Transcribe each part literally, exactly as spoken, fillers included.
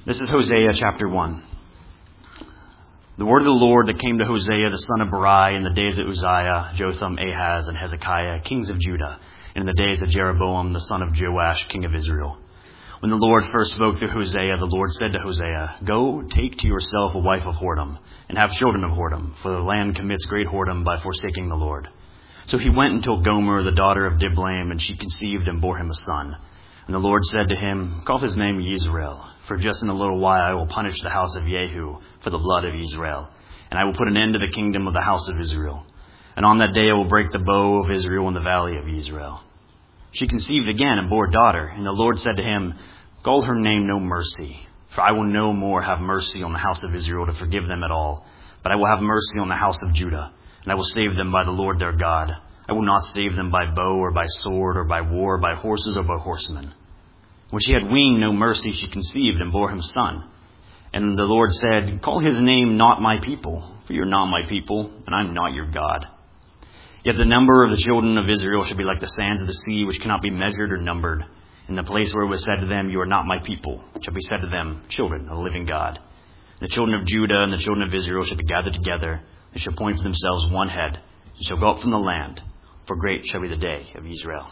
This is Hosea chapter one. The word of the Lord that came to Hosea the son of Berai in the days of Uzziah, Jotham, Ahaz, and Hezekiah, kings of Judah, and in the days of Jeroboam the son of Joash, king of Israel. When the Lord first spoke through Hosea, the Lord said to Hosea, "Go, take to yourself a wife of whoredom, and have children of whoredom, for the land commits great whoredom by forsaking the Lord." So he went and took Gomer, the daughter of Diblaim, and she conceived and bore him a son. And the Lord said to him, "Call his name Yisrael, for just in a little while I will punish the house of Jehu for the blood of Israel, and I will put an end to the kingdom of the house of Israel. And on that day I will break the bow of Israel in the valley of Israel." She conceived again and bore a daughter, and the Lord said to him, "Call her name No Mercy, for I will no more have mercy on the house of Israel to forgive them at all, but I will have mercy on the house of Judah, and I will save them by the Lord their God. I will not save them by bow or by sword or by war, by horses or by horsemen." When she had weaned No Mercy, she conceived and bore him a son. And the Lord said, "Call his name Not My People, for you are not my people, and I am not your God. Yet the number of the children of Israel shall be like the sands of the sea, which cannot be measured or numbered. In the place where it was said to them, 'You are not my people,' shall be said to them, 'Children of the living God.' The children of Judah and the children of Israel shall be gathered together. They shall appoint for themselves one head, and shall go up from the land, for great shall be the day of Israel."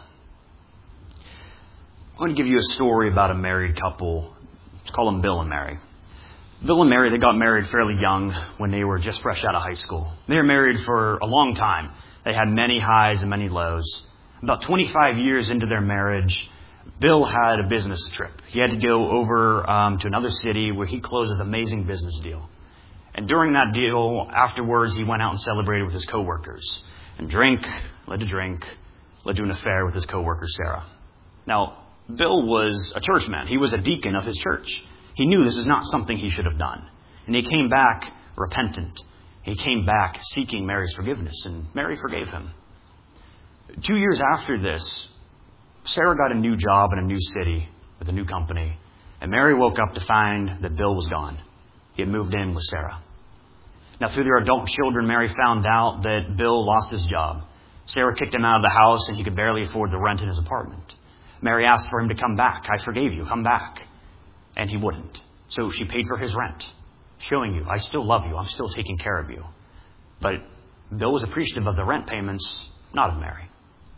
I want to give you a story about a married couple. Let's call them Bill and Mary. Bill and Mary, they got married fairly young when they were just fresh out of high school. They were married for a long time. They had many highs and many lows. About twenty-five years into their marriage, Bill had a business trip. He had to go over um, to another city where he closed this amazing business deal. And during that deal, afterwards, he went out and celebrated with his coworkers. And drink led to drink, led to an affair with his coworker, Sarah. Now, Bill was a churchman. He was a deacon of his church. He knew this is not something he should have done. And he came back repentant. He came back seeking Mary's forgiveness, and Mary forgave him. Two years after this, Sarah got a new job in a new city with a new company, and Mary woke up to find that Bill was gone. He had moved in with Sarah. Now, through their adult children, Mary found out that Bill lost his job. Sarah kicked him out of the house, and he could barely afford the rent in his apartment. Mary asked for him to come back. "I forgave you. Come back." And he wouldn't. So she paid for his rent, showing you, "I still love you. I'm still taking care of you." But Bill was appreciative of the rent payments, not of Mary.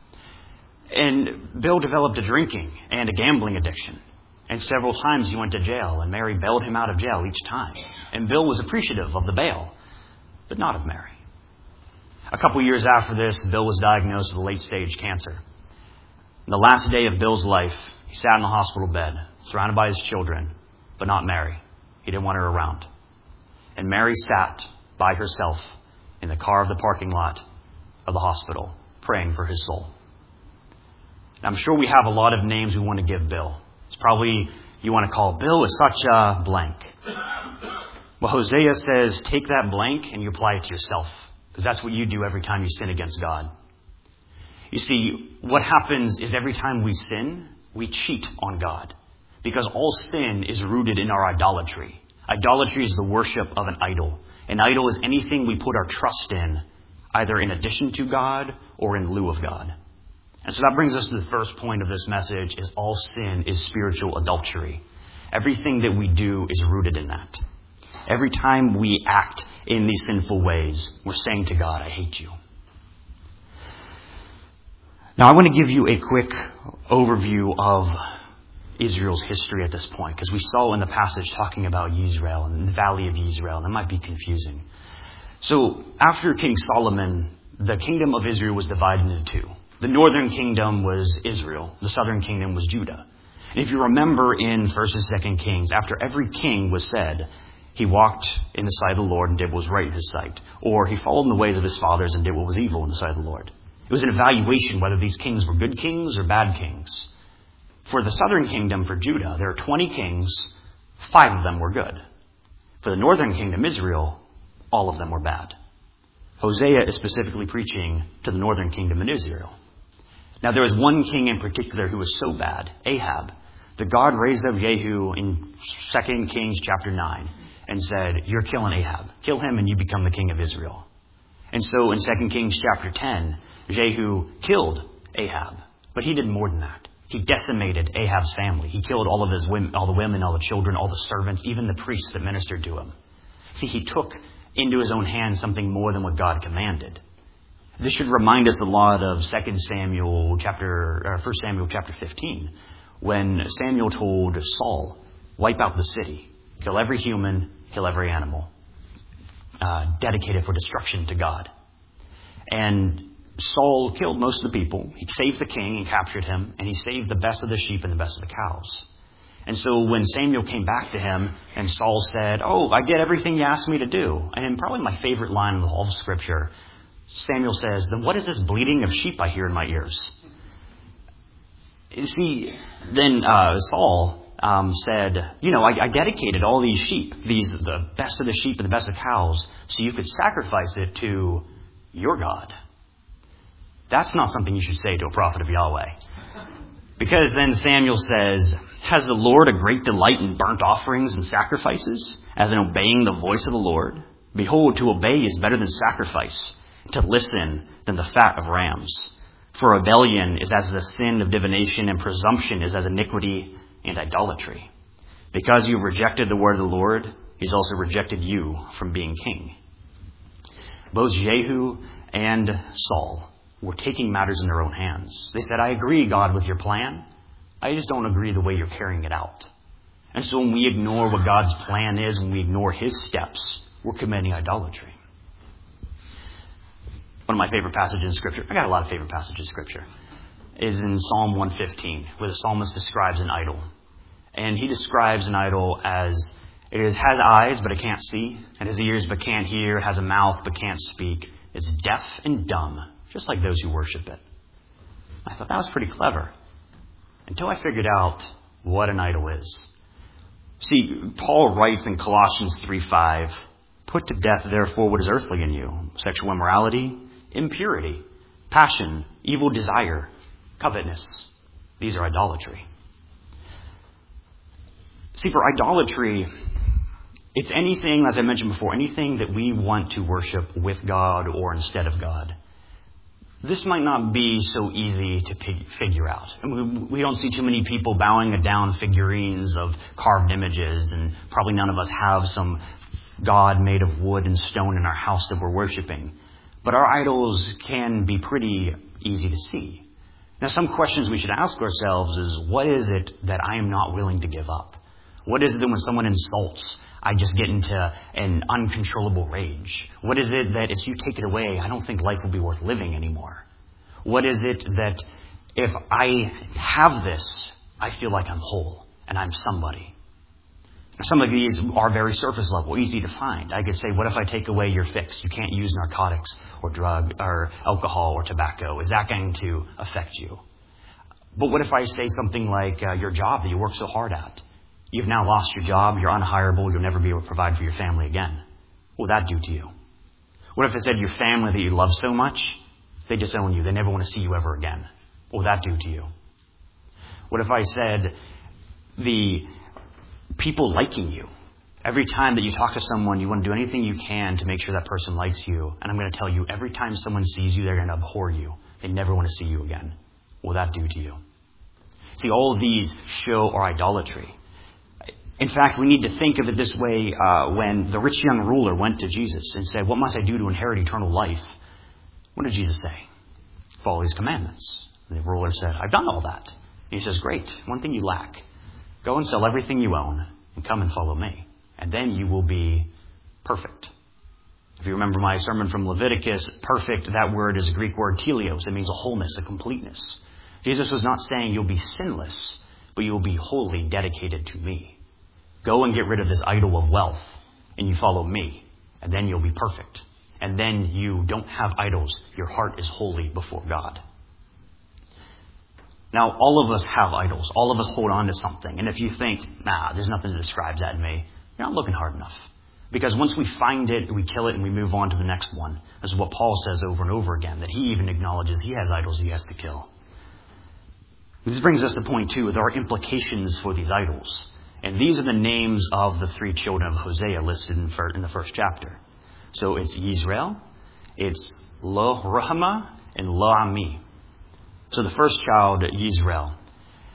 And Bill developed a drinking and a gambling addiction. And several times he went to jail, and Mary bailed him out of jail each time. And Bill was appreciative of the bail, but not of Mary. A couple years after this, Bill was diagnosed with late-stage cancer. The last day of Bill's life, he sat in the hospital bed, surrounded by his children, but not Mary. He didn't want her around. And Mary sat by herself in the car of the parking lot of the hospital, praying for his soul. And I'm sure we have a lot of names we want to give Bill. It's probably, you want to call Bill is such a blank. Well, Hosea says, take that blank and you apply it to yourself, because that's what you do every time you sin against God. You see, what happens is every time we sin, we cheat on God, because all sin is rooted in our idolatry. Idolatry is the worship of an idol. An idol is anything we put our trust in, either in addition to God or in lieu of God. And so that brings us to the first point of this message, is all sin is spiritual adultery. Everything that we do is rooted in that. Every time we act in these sinful ways, we're saying to God, "I hate you." Now, I want to give you a quick overview of Israel's history at this point, because we saw in the passage talking about Israel and the valley of Israel, and it might be confusing. So, after King Solomon, the kingdom of Israel was divided into two. The northern kingdom was Israel. The southern kingdom was Judah. And if you remember in First and Second Kings, after every king was said, he walked in the sight of the Lord and did what was right in his sight, or he followed in the ways of his fathers and did what was evil in the sight of the Lord. It was an evaluation whether these kings were good kings or bad kings. For the southern kingdom, for Judah, there are twenty kings. Five of them were good. For the northern kingdom, Israel, all of them were bad. Hosea is specifically preaching to the northern kingdom in Israel. Now, there was one king in particular who was so bad, Ahab, that God raised up Jehu in Second Kings chapter nine and said, "You're killing Ahab. Kill him and you become the king of Israel." And so in Second Kings chapter ten, Jehu killed Ahab, but he did more than that. He decimated Ahab's family. He killed all of his women, all the women, all the children, all the servants, even the priests that ministered to him. See, he took into his own hands something more than what God commanded. This should remind us a lot of Second Samuel chapter, or First Samuel chapter fifteen, when Samuel told Saul, wipe out the city, kill every human, kill every animal, uh, dedicated for destruction to God. And Saul killed most of the people. He saved the king and captured him, and he saved the best of the sheep and the best of the cows. And so when Samuel came back to him and Saul said, oh, I did everything you asked me to do. And probably my favorite line in the whole Scripture, Samuel says, then what is this bleating of sheep I hear in my ears? You see, then uh, Saul um, said, you know, I, I dedicated all these sheep, these the best of the sheep and the best of cows, so you could sacrifice it to your God. That's not something you should say to a prophet of Yahweh. Because then Samuel says, has the Lord a great delight in burnt offerings and sacrifices, as in obeying the voice of the Lord? Behold, to obey is better than sacrifice, to listen than the fat of rams. For rebellion is as the sin of divination, and presumption is as iniquity and idolatry. Because you have rejected the word of the Lord, he's also rejected you from being king. Both Jehu and Saul were taking matters in their own hands. They said, I agree, God, with your plan. I just don't agree the way you're carrying it out. And so when we ignore what God's plan is, when we ignore his steps, we're committing idolatry. One of my favorite passages in Scripture, I got a lot of favorite passages in Scripture, is in Psalm one fifteen, where the psalmist describes an idol. And he describes an idol as it is, has eyes, but it can't see. It has ears, but can't hear. It has a mouth, but can't speak. It's deaf and dumb, just like those who worship it. I thought that was pretty clever, until I figured out what an idol is. See, Paul writes in Colossians three five, put to death, therefore, what is earthly in you, sexual immorality, impurity, passion, evil desire, covetousness. These are idolatry. See, for idolatry, it's anything, as I mentioned before, anything that we want to worship with God or instead of God. This might not be so easy to figure out. And we don't see too many people bowing down figurines of carved images, and probably none of us have some God made of wood and stone in our house that we're worshiping. But our idols can be pretty easy to see. Now, some questions we should ask ourselves is, what is it that I am not willing to give up? What is it that when someone insults, I just get into an uncontrollable rage? What is it that if you take it away, I don't think life will be worth living anymore? What is it that if I have this, I feel like I'm whole and I'm somebody? Some of these are very surface level, easy to find. I could say, what if I take away your fix? You can't use narcotics or drug or alcohol or tobacco. Is that going to affect you? But what if I say something like uh, your job that you work so hard at? You've now lost your job. You're unhireable. You'll never be able to provide for your family again. What would that do to you? What if I said your family that you love so much, they disown you. They never want to see you ever again. What would that do to you? What if I said the people liking you? Every time that you talk to someone, you want to do anything you can to make sure that person likes you. And I'm going to tell you, every time someone sees you, they're going to abhor you. They never want to see you again. What would that do to you? See, all of these show our idolatry. In fact, we need to think of it this way uh, when the rich young ruler went to Jesus and said, what must I do to inherit eternal life? What did Jesus say? Follow his commandments. And the ruler said, I've done all that. And he says, great, one thing you lack. Go and sell everything you own and come and follow me. And then you will be perfect. If you remember my sermon from Leviticus, perfect, that word is a Greek word teleos. It means a wholeness, a completeness. Jesus was not saying you'll be sinless, but you will be wholly dedicated to me. Go and get rid of this idol of wealth, and you follow me, and then you'll be perfect. And then you don't have idols. Your heart is holy before God. Now, all of us have idols. All of us hold on to something. And if you think, nah, there's nothing that describes that in me, you're not looking hard enough. Because once we find it, we kill it, and we move on to the next one. This is what Paul says over and over again, that he even acknowledges he has idols he has to kill. This brings us to point two. There are implications for these idols. And these are the names of the three children of Hosea listed in the first chapter. So it's Yisrael, it's Lo Ruhamah, and Lo Ami. So the first child, Yisrael.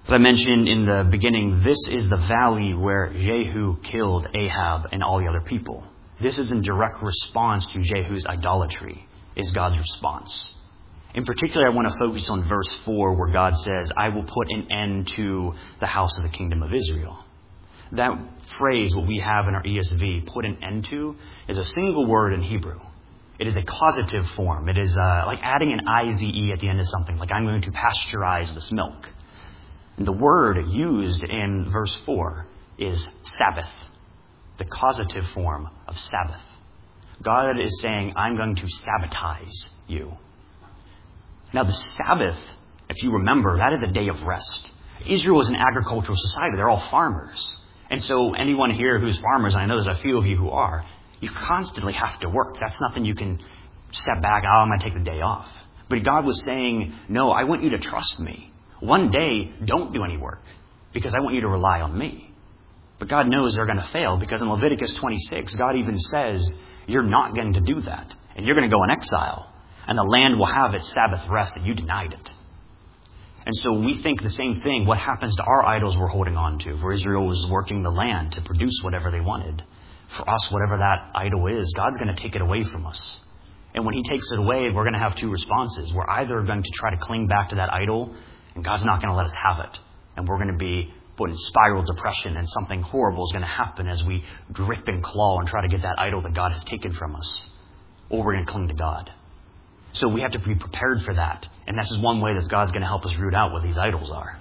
As I mentioned in the beginning, this is the valley where Jehu killed Ahab and all the other people. This is in direct response to Jehu's idolatry, is God's response. In particular, I want to focus on verse four, where God says, I will put an end to the house of the kingdom of Israel. That phrase, what we have in our E S V, put an end to, is a single word in Hebrew. It is a causative form. It is uh, like adding an I Z E at the end of something, like I'm going to pasteurize this milk. And the word used in verse four is Sabbath, the causative form of Sabbath. God is saying, I'm going to sabbatize you. Now, the Sabbath, if you remember, that is a day of rest. Israel is an agricultural society. They're all farmers. And so anyone here who's farmers, and I know there's a few of you who are, you constantly have to work. That's nothing you can step back, oh, I'm going to take the day off. But God was saying, no, I want you to trust me. One day, don't do any work, because I want you to rely on me. But God knows they're going to fail, because in Leviticus twenty-six, God even says, you're not going to do that, and you're going to go in exile, and the land will have its Sabbath rest, and you denied it. And so we think the same thing. What happens to our idols we're holding on to? For Israel was working the land to produce whatever they wanted. For us, whatever that idol is, God's going to take it away from us. And when he takes it away, we're going to have two responses. We're either going to try to cling back to that idol, and God's not going to let us have it. And we're going to be put in spiral depression, and something horrible is going to happen as we grip and claw and try to get that idol that God has taken from us. Or we're going to cling to God. So we have to be prepared for that. And this is one way that God's going to help us root out what these idols are.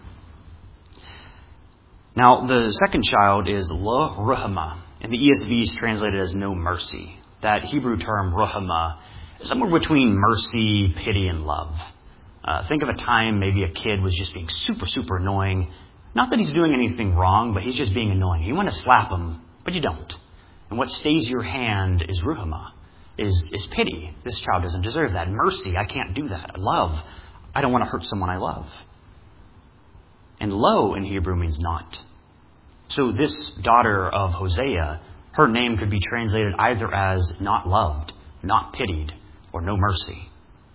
Now, the second child is Lo Ruhamah. And the E S V is translated as no mercy. That Hebrew term, Ruhamah, is somewhere between mercy, pity, and love. Uh, think of a time maybe a kid was just being super, super annoying. Not that he's doing anything wrong, but he's just being annoying. You want to slap him, but you don't. And what stays your hand is Ruhamah, is, is pity. This child doesn't deserve that. Mercy, I can't do that. Love, I don't want to hurt someone I love. And lo in Hebrew means not. So this daughter of Hosea, her name could be translated either as not loved, not pitied, or no mercy.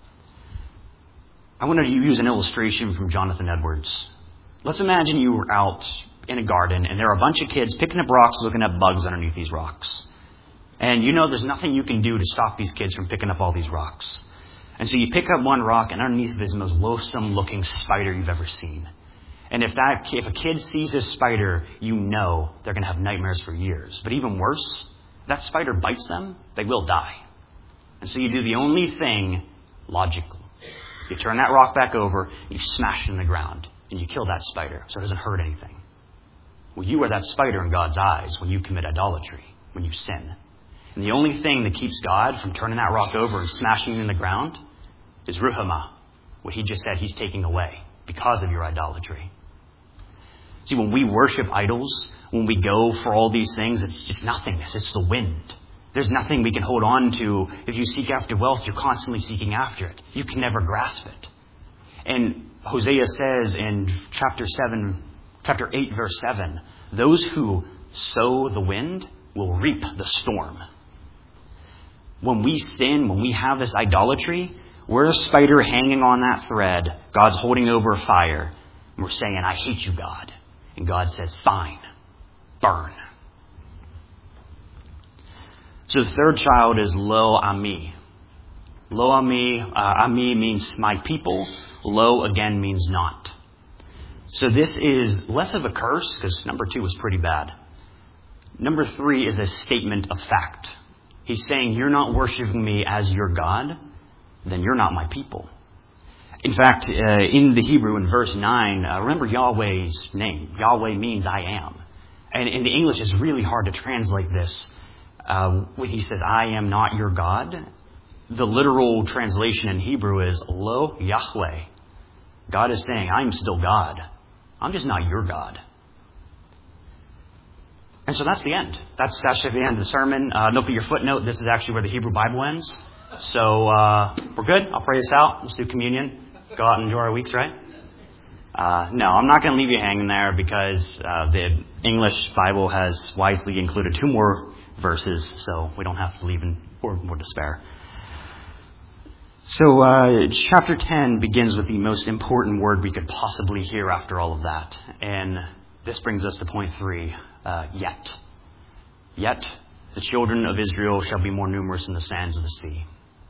I wanted to use an illustration from Jonathan Edwards. Let's imagine you were out in a garden and there are a bunch of kids picking up rocks, looking at bugs underneath these rocks. And you know there's nothing you can do to stop these kids from picking up all these rocks. And so you pick up one rock and underneath it is the most loathsome looking spider you've ever seen. And if that if a kid sees this spider, you know they're going to have nightmares for years. But even worse, if that spider bites them, they will die. And so you do the only thing logical. You turn that rock back over, you smash it in the ground, and you kill that spider so it doesn't hurt anything. Well, you are that spider in God's eyes when you commit idolatry, when you sin. And the only thing that keeps God from turning that rock over and smashing it in the ground is Ruhamah, what he just said he's taking away because of your idolatry. See, when we worship idols, when we go for all these things, it's just nothingness. It's the wind. There's nothing we can hold on to. If you seek after wealth, you're constantly seeking after it. You can never grasp it. And Hosea says in chapter seven, chapter eight, verse seven, those who sow the wind will reap the storm. When we sin, when we have this idolatry, we're a spider hanging on that thread. God's holding over a fire. And we're saying, I hate you, God. And God says, fine, burn. So the third child is Lo Ami. Lo Ami, uh, Ami means my people. Lo again means not. So this is less of a curse, because number two was pretty bad. Number three is a statement of fact. He's saying, you're not worshiping me as your God, then you're not my people. In fact, uh, in the Hebrew, in verse nine, uh, remember Yahweh's name. Yahweh means I am. And in the English, it's really hard to translate this. Uh, when he says, I am not your God, the literal translation in Hebrew is Lo Yahweh. God is saying, I'm still God. I'm just not your God. And so that's the end. That's actually the end of the sermon. Uh, note for your footnote, this is actually where the Hebrew Bible ends. So uh, we're good. I'll pray us out. Let's do communion. Go out and enjoy our weeks, right? Uh, no, I'm not going to leave you hanging there because uh, the English Bible has wisely included two more verses, so we don't have to leave in more, more despair. So uh, chapter ten begins with the most important word we could possibly hear after all of that. And this brings us to point three, uh, yet. Yet the children of Israel shall be more numerous than the sands of the sea.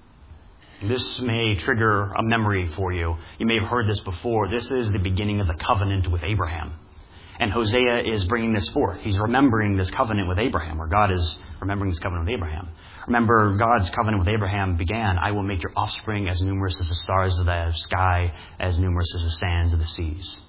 This may trigger a memory for you. You may have heard this before. This is the beginning of the covenant with Abraham. And Hosea is bringing this forth. He's remembering this covenant with Abraham, or God is remembering this covenant with Abraham. Remember, God's covenant with Abraham began, I will make your offspring as numerous as the stars of the sky, as numerous as the sands of the seas.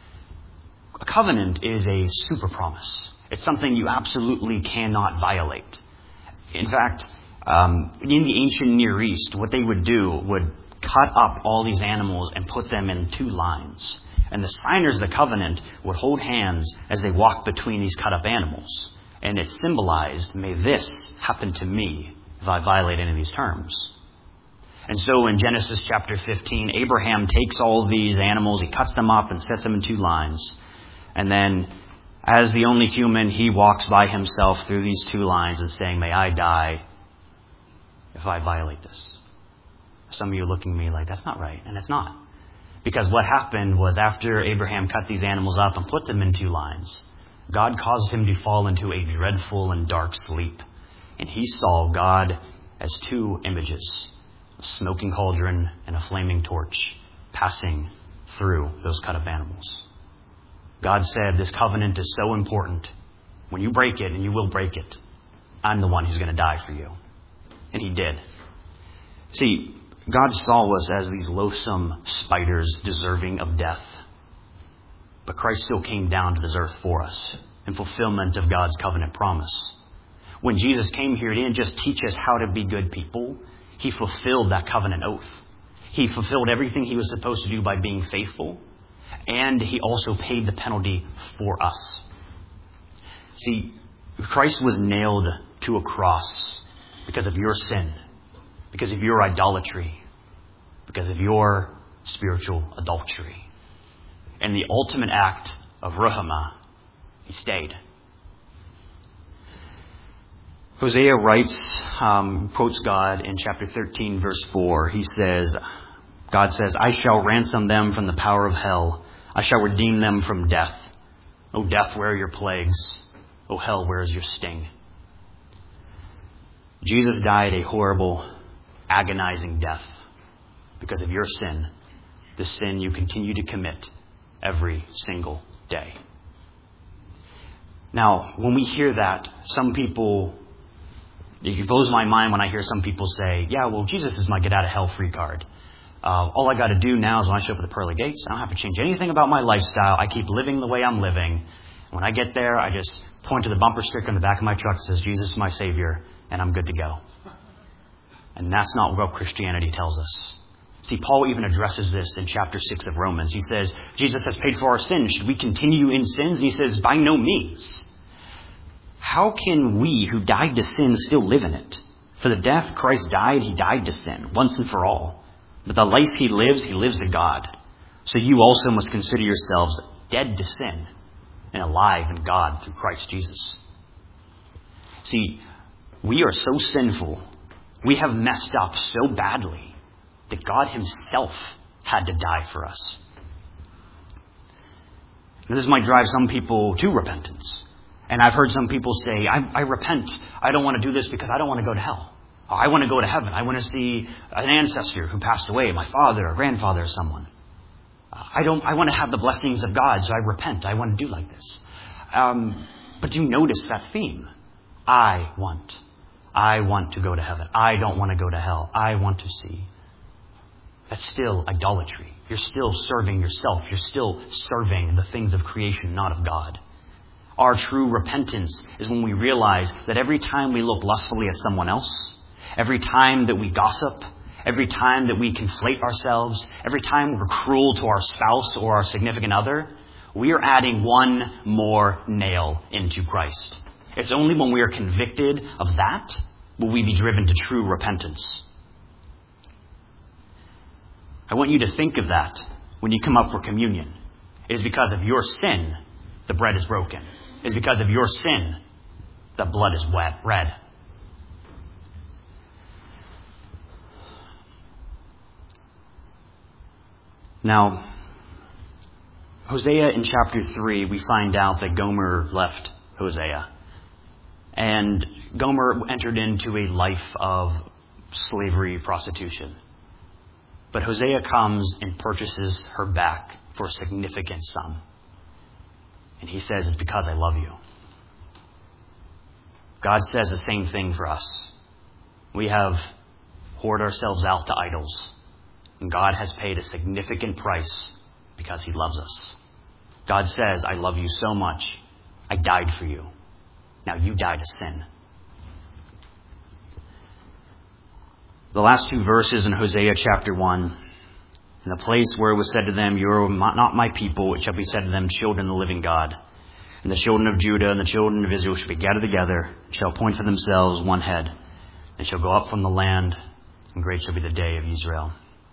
A covenant is a super promise. It's something you absolutely cannot violate. In fact, um, in the ancient Near East, what they would do would cut up all these animals and put them in two lines. And the signers of the covenant would hold hands as they walked between these cut up animals. And it symbolized, may this happen to me if I violate any of these terms. And so in Genesis chapter fifteen, Abraham takes all of these animals, he cuts them up and sets them in two lines. And then, as the only human, he walks by himself through these two lines and saying, may I die if I violate this. Some of you are looking at me like, that's not right. And it's not. Because what happened was after Abraham cut these animals up and put them in two lines, God caused him to fall into a dreadful and dark sleep. And he saw God as two images, a smoking cauldron and a flaming torch, passing through those cut up animals. God said, this covenant is so important. When you break it, and you will break it, I'm the one who's going to die for you. And he did. See, God saw us as these loathsome spiders deserving of death. But Christ still came down to this earth for us in fulfillment of God's covenant promise. When Jesus came here, he didn't just teach us how to be good people. He fulfilled that covenant oath. He fulfilled everything he was supposed to do by being faithful. And he also paid the penalty for us. See, Christ was nailed to a cross because of your sin, because of your idolatry, because of your spiritual adultery. And the ultimate act of Ruhamah, he stayed. Hosea writes, um, quotes God in chapter thirteen, verse four. He says, God says, I shall ransom them from the power of hell. I shall redeem them from death. O death, where are your plagues? O hell, where is your sting? Jesus died a horrible, agonizing death because of your sin, the sin you continue to commit every single day. Now, when we hear that, some people, it blows my mind when I hear some people say, yeah, well, Jesus is my get out of hell free card. Uh, all I got to do now is when I show up at the pearly gates, I don't have to change anything about my lifestyle. I keep living the way I'm living. When I get there, I just point to the bumper sticker on the back of my truck that says, Jesus is my Savior, and I'm good to go. And that's not what Christianity tells us. See, Paul even addresses this in chapter six of Romans. He says, Jesus has paid for our sins. Should we continue in sins? And he says, by no means. How can we who died to sin still live in it? For the death Christ died, he died to sin once and for all. But the life he lives, he lives to God. So you also must consider yourselves dead to sin and alive in God through Christ Jesus. See, we are so sinful. We have messed up so badly that God himself had to die for us. Now, this might drive some people to repentance. And I've heard some people say, I, I repent. I don't want to do this because I don't want to go to hell. I want to go to heaven. I want to see an ancestor who passed away, my father or grandfather or someone. I don't. I want to have the blessings of God, so I repent. I want to do like this. Um, but do you notice that theme? I want. I want to go to heaven. I don't want to go to hell. I want to see. That's still idolatry. You're still serving yourself. You're still serving the things of creation, not of God. Our true repentance is when we realize that every time we look lustfully at someone else, every time that we gossip, every time that we conflate ourselves, every time we're cruel to our spouse or our significant other, we are adding one more nail into Christ. It's only when we are convicted of that will we be driven to true repentance. I want you to think of that when you come up for communion. It is because of your sin the bread is broken. It is because of your sin the blood is wet, red. Now, Hosea in chapter three, we find out that Gomer left Hosea. And Gomer entered into a life of slavery, prostitution. But Hosea comes and purchases her back for a significant sum. And he says, it's because I love you. God says the same thing for us. We have whored ourselves out to idols. And God has paid a significant price because he loves us. God says, I love you so much. I died for you. Now you die to sin. The last two verses in Hosea chapter one, in the place where it was said to them, you are not my people, it shall be said to them, children of the living God. And the children of Judah and the children of Israel shall be gathered together, and shall appoint for themselves one head. They shall go up from the land, and great shall be the day of Israel.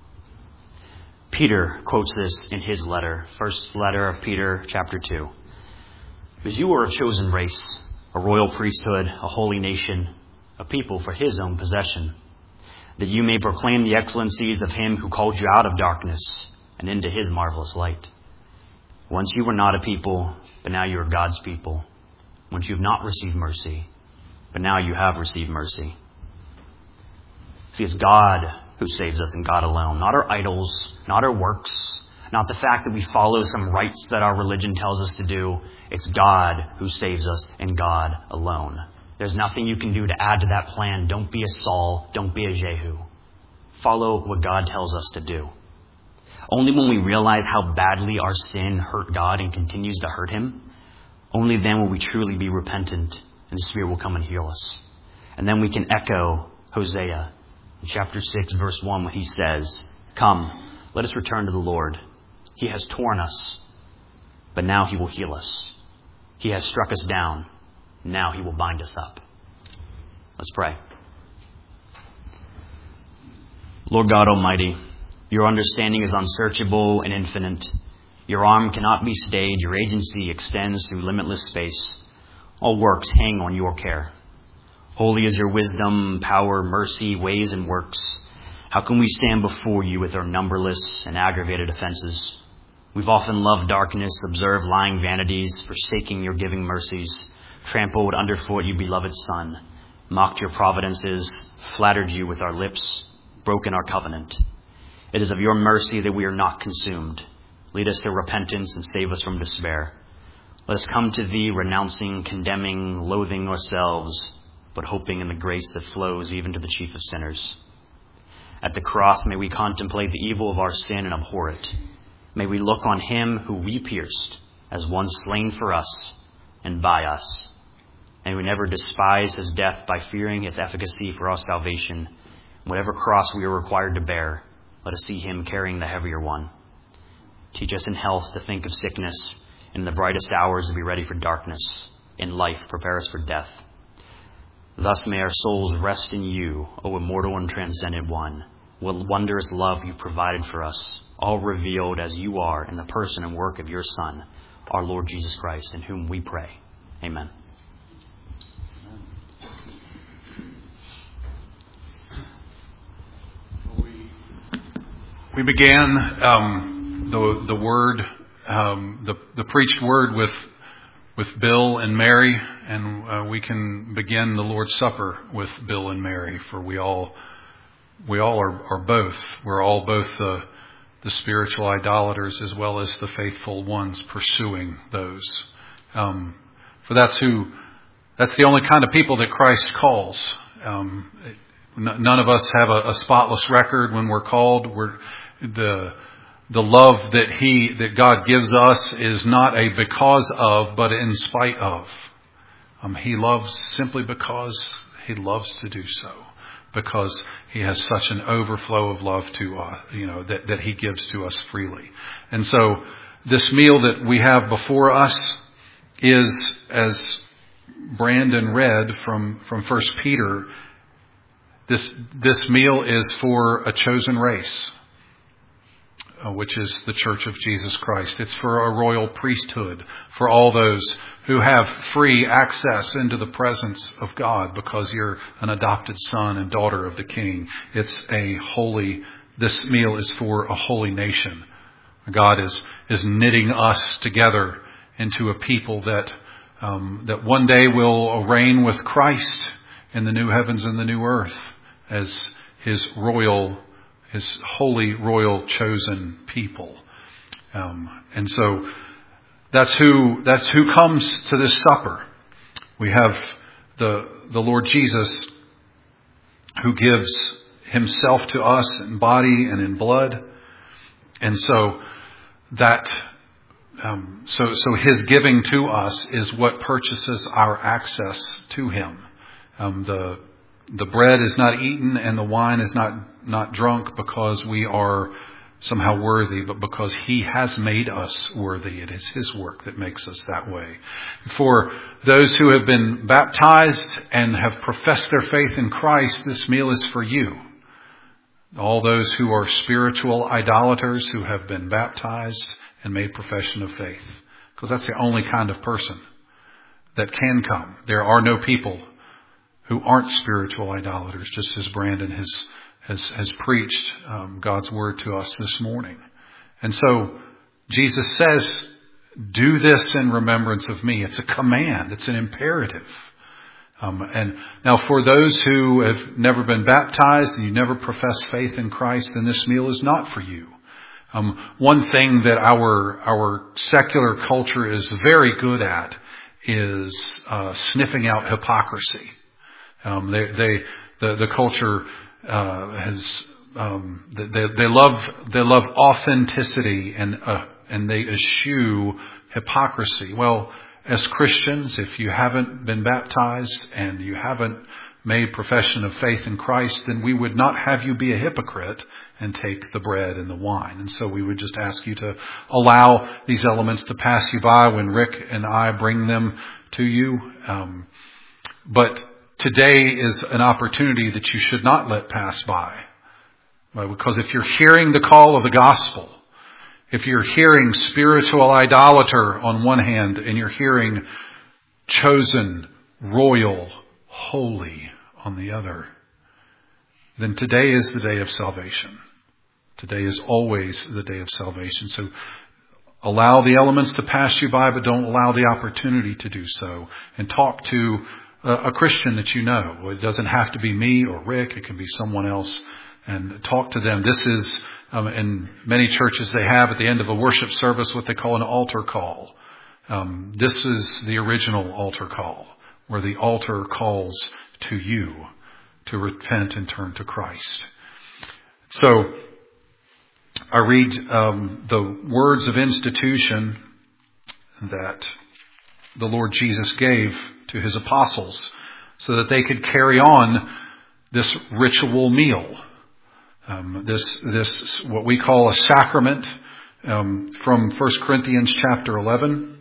Peter quotes this in his letter, first letter of Peter, chapter two. Because you are a chosen race, a royal priesthood, a holy nation, a people for his own possession, that you may proclaim the excellencies of him who called you out of darkness and into his marvelous light. Once you were not a people, but now you are God's people. Once you have not received mercy, but now you have received mercy. See, it's God who saves us and God alone, not our idols, not our works, not the fact that we follow some rites that our religion tells us to do. It's God who saves us and God alone. There's nothing you can do to add to that plan. Don't be a Saul. Don't be a Jehu. Follow what God tells us to do. Only when we realize how badly our sin hurt God and continues to hurt him, only then will we truly be repentant and the Spirit will come and heal us. And then we can echo Hosea in chapter six, verse one, when he says, come, let us return to the Lord. He has torn us, but now he will heal us. He has struck us down. Now he will bind us up. Let's pray. Lord God Almighty, your understanding is unsearchable and infinite. Your arm cannot be stayed. Your agency extends through limitless space. All works hang on your care. Holy is your wisdom, power, mercy, ways, and works. How can we stand before you with our numberless and aggravated offenses? We've often loved darkness, observed lying vanities, forsaking your giving mercies, trampled underfoot your beloved Son, mocked your providences, flattered you with our lips, broken our covenant. It is of your mercy that we are not consumed. Lead us to repentance and save us from despair. Let us come to thee, renouncing, condemning, loathing ourselves, but hoping in the grace that flows even to the chief of sinners. At the cross, may we contemplate the evil of our sin and abhor it. May we look on him who we pierced as one slain for us and by us. And we never despise his death by fearing its efficacy for our salvation. Whatever cross we are required to bear, let us see him carrying the heavier one. Teach us in health to think of sickness, and in the brightest hours to be ready for darkness. In life, prepare us for death. Thus may our souls rest in you, O immortal and transcendent one. What wondrous love you provided for us, all revealed as you are in the person and work of your Son, our Lord Jesus Christ, in whom we pray. Amen. We began um, the the word, um, the the preached word with with Bill and Mary, and uh, we can begin the Lord's Supper with Bill and Mary, for we all we all are, are both. We're all both the the spiritual idolaters as well as the faithful ones pursuing those. Um, for that's who that's the only kind of people that Christ calls. Um, none of us have a, a spotless record when we're called. We're The the love that he that God gives us is not a because of, but in spite of. Um, he loves simply because he loves to do so, because he has such an overflow of love to us, you know, that, that he gives to us freely. And so this meal that we have before us is, as Brandon read from from First Peter, this this meal is for a chosen race, which is the Church of Jesus Christ. It's for a royal priesthood, for all those who have free access into the presence of God because you're an adopted son and daughter of the King. It's a holy, this meal is for a holy nation, God is, is knitting us together into a people that, um, that one day will reign with Christ in the new heavens and the new earth as His royal, His holy, royal, chosen people. Um, and so that's who, that's who comes to this supper. We have the, the Lord Jesus who gives Himself to us in body and in blood. And so that, um, so, so His giving to us is what purchases our access to Him. Um, the, the bread is not eaten and the wine is not, not drunk because we are somehow worthy, but because He has made us worthy. It is His work that makes us that way. For those who have been baptized and have professed their faith in Christ, this meal is for you. All those who are spiritual idolaters who have been baptized and made profession of faith. Because that's the only kind of person that can come. There are no people who aren't spiritual idolaters, just as Brandon has has, has preached um, God's word to us this morning. And so Jesus says, do this in remembrance of me. It's a command. It's an imperative. Um, and now for those who have never been baptized and you never profess faith in Christ, then this meal is not for you. Um, one thing that our our secular culture is very good at is uh, sniffing out hypocrisy. Um, they, they the the culture uh, has um, they they love they love authenticity and uh, and they eschew hypocrisy. Well, as Christians, if you haven't been baptized and you haven't made profession of faith in Christ, then we would not have you be a hypocrite and take the bread and the wine. And so we would just ask you to allow these elements to pass you by when Rick and I bring them to you. Um, but today is an opportunity that you should not let pass by. Because if you're hearing the call of the gospel, if you're hearing spiritual idolater on one hand, and you're hearing chosen, royal, holy on the other, then today is the day of salvation. Today is always the day of salvation. So allow the elements to pass you by, but don't allow the opportunity to do so. And talk to a Christian that you know. It doesn't have to be me or Rick. It can be someone else. And talk to them. This is, um, in many churches they have at the end of a worship service what they call an altar call. Um, this is the original altar call, where the altar calls to you to repent and turn to Christ. So I read um, the words of institution that the Lord Jesus gave to His apostles so that they could carry on this ritual meal. Um, this, this, what we call a sacrament, um, from First Corinthians chapter eleven.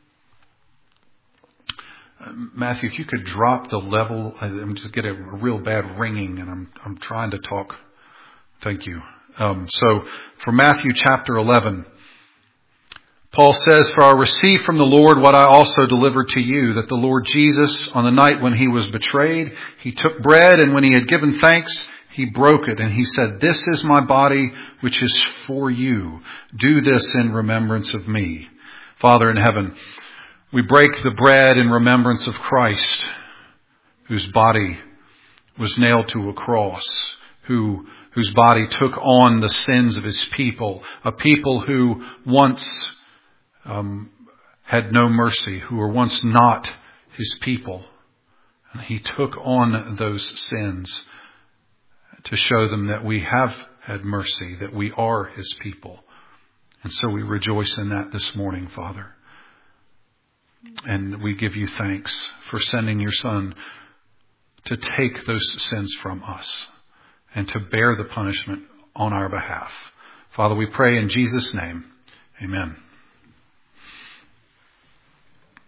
Uh, Matthew, if you could drop the level, I'm just getting a real bad ringing, and I'm, I'm trying to talk. Thank you. Um, so, for Matthew chapter eleven, Paul says, "For I received from the Lord what I also delivered to you, that the Lord Jesus, on the night when He was betrayed, He took bread, and when He had given thanks, He broke it, and He said, 'This is my body, which is for you. Do this in remembrance of me.' Father in heaven, we break the bread in remembrance of Christ, whose body was nailed to a cross, who, whose body took on the sins of His people, a people who once um, had no mercy, who were once not His people. And He took on those sins to show them that we have had mercy, that we are His people. And so we rejoice in that this morning, Father. And we give you thanks for sending your Son to take those sins from us and to bear the punishment on our behalf. Father, we pray in Jesus' name. Amen.